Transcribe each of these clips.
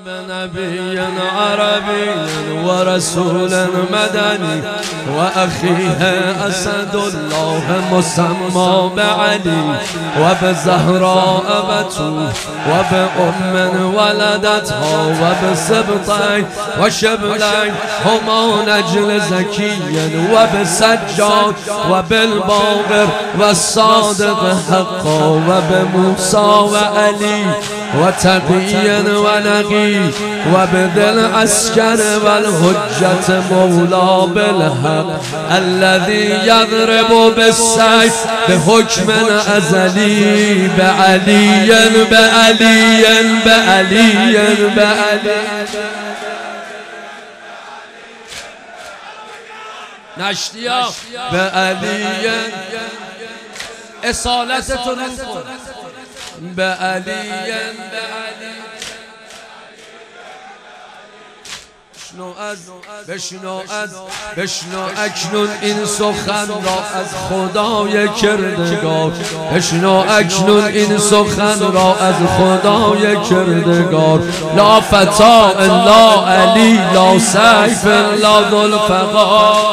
بنبي عربي ورسول مدني وأخيه أسد الله مسمى بعلي وبزهراء بتول وبأم ولدتها وبسبطين وشبلين هما نجل زكيا وبسجاد وبالباقر والصادق حقا وبموسى وعلي وتقيا ونقي وبذي العسكر والهجة مولى بالحق الذي يضرب بالسيف بحكم أزلي بعلي بعلي بعلي بعلي نشتيا بعلي اصالتتون بعلي بشنو اکنون این سخن را از خدای کردگار بشنو اکنون این سخن را از خدای کردگار لا فتا الا علی لا سیف الا ذوالفقار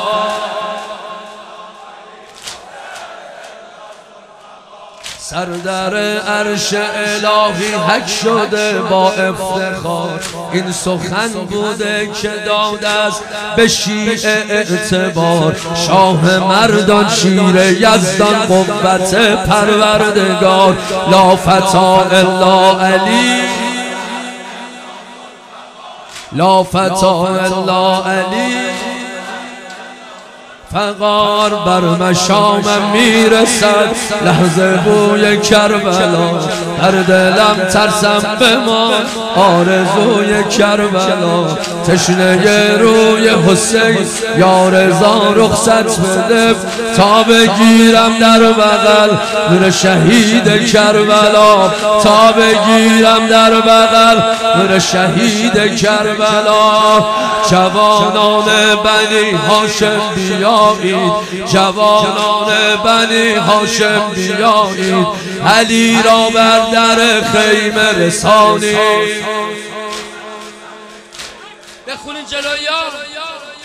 سر در عرش الهی حک شده با افتخار این سخن بوده که داد است به شیعه اعتبار شاه مردان شیر یزدان قوت پروردگار لا فتا الا علی لا فتا الا علی فقار بر مشامم میرسد لحظه بوی کربلا در دلم ترسم بمان آرزوی کربلا تشنه روی حسین یا رضا رخصت بده تا بگیرم در بغل نور شهید کربلا تا بگیرم در بغل نور شهید کربلا جوانان بنی هاشم بیایید جوانان بنی هاشم بیایید علی را بر در خیمه رسانید بخونین جلویا